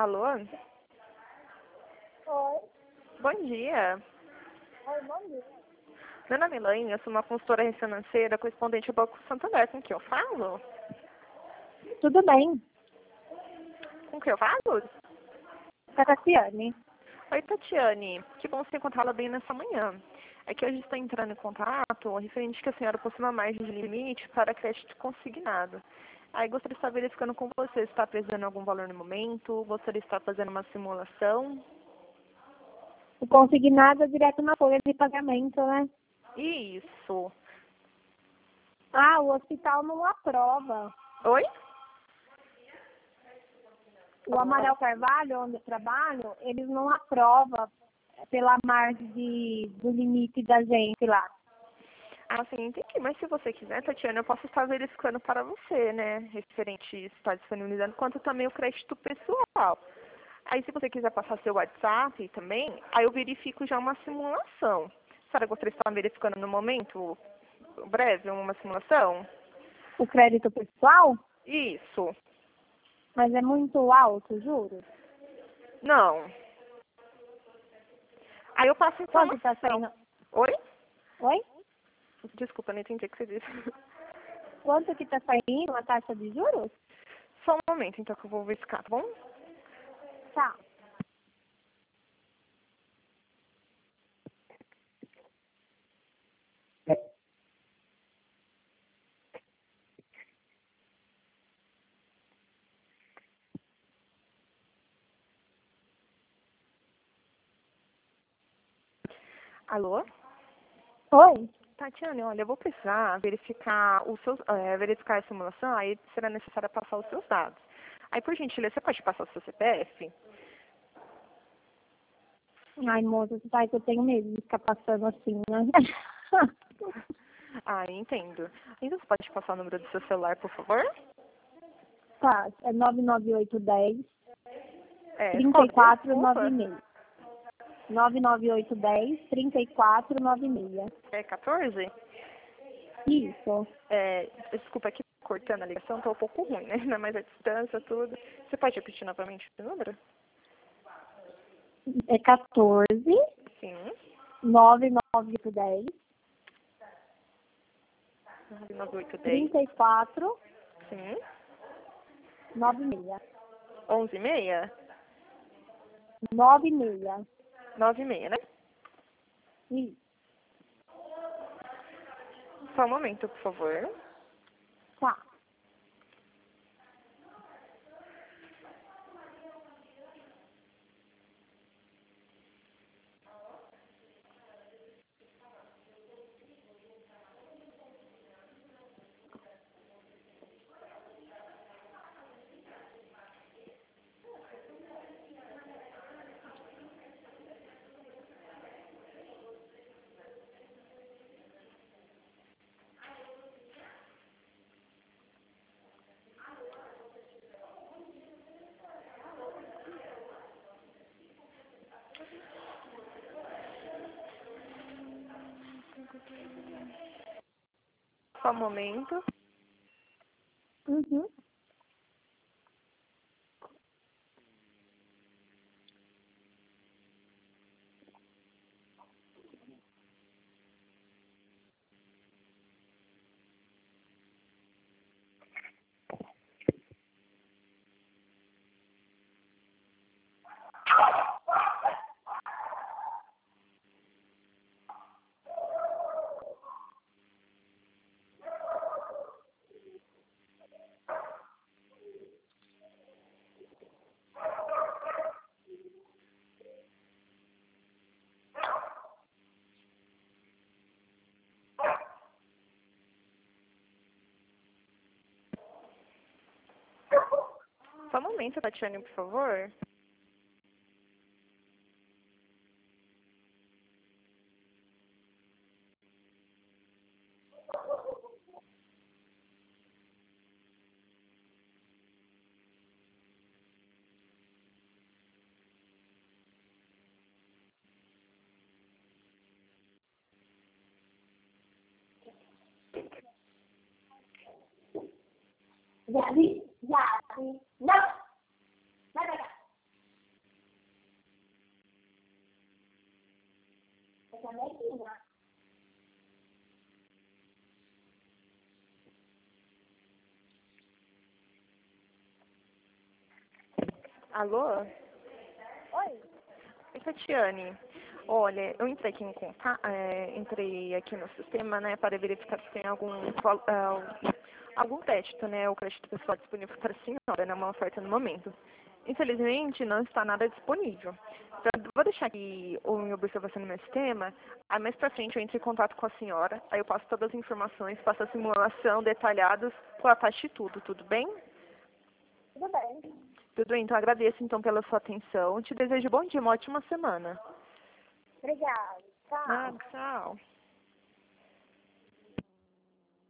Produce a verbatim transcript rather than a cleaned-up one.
Alô? Oi. Bom dia. Oi, bom dia. Meu nome é Elaine, eu sou uma consultora financeira correspondente ao Banco Santander. Com que eu falo? Tudo bem? Com que eu falo? É Tatiane. Oi, Tatiane. Que bom você encontrá-la bem nessa manhã. É que hoje estou entrando em contato referente que a senhora possui uma margem de limite para crédito consignado. Aí gostaria de estar verificando com você se está precisando de algum valor no momento, gostaria de estar fazendo uma simulação. O consignado é direto na folha de pagamento, né? Isso. Ah, o hospital não aprova. Oi? O Amaral Carvalho, onde eu trabalho, eles não aprovam pela margem de, do limite da gente lá. Ah, sim, entendi. Mas se você quiser, Tatiana, eu posso estar verificando para você, né? Referente se está disponibilizando, quanto também o crédito pessoal. Aí, se você quiser passar seu WhatsApp também, aí eu verifico já uma simulação. A senhora gostaria de estar verificando no momento, breve, uma simulação? O crédito pessoal, Isso. mas é muito alto, juro. Não. Aí eu passo a Quanto está informação. saindo? Oi? Oi? Desculpa, não entendi o que você disse. Quanto que está saindo a taxa de juros? Só um momento, então, que eu vou verificar, tá bom? Tá. Alô? Oi? Tatiane, olha, eu vou precisar verificar os seus, é, verificar a simulação, aí será necessário passar os seus dados. Aí, por gentileza, você pode passar o seu C P F? Ai, moça, você sabe que eu tenho medo de ficar passando assim, né? Ah, entendo. Então, você pode passar o número do seu celular, por favor? Tá, é nove nove oito um zero, É, três qual? quatro nove Desculpa. seis. nove nove oito um zero, três quatro nove seis. É quatorze? Isso. É, desculpa, aqui cortando a ligação, tá um pouco ruim, né? Ainda mais a distância, tudo. Você pode repetir novamente o número? É quatorze, Sim. nove nove oito um zero, nove nove oito três dez. quatro Sim. nove seis. onze e meia? nove seis. nove e meia, né? Isso. Só um momento, por favor. Tá. Só um momento. Uhum. Só um momento, Tatiane, por favor. Já vi? Já vi. Não! Vai pra cá. Alô? Oi. Oi, Tatiane. Olha, eu entrei aqui em conta, é, entrei aqui no sistema, né, para verificar se tem algum val- ah, algum crédito, né, o crédito pessoal disponível para a senhora, né, uma oferta no momento. Infelizmente, não está nada disponível. Então, vou deixar aqui o em observação no meu sistema, aí mais para frente eu entro em contato com a senhora, aí eu passo todas as informações, passo a simulação detalhadas com a taxa e tudo, tudo bem? Tudo bem. Tudo bem, então agradeço então pela sua atenção, te desejo bom dia, uma ótima semana. Obrigada. Tchau. Ah, tchau.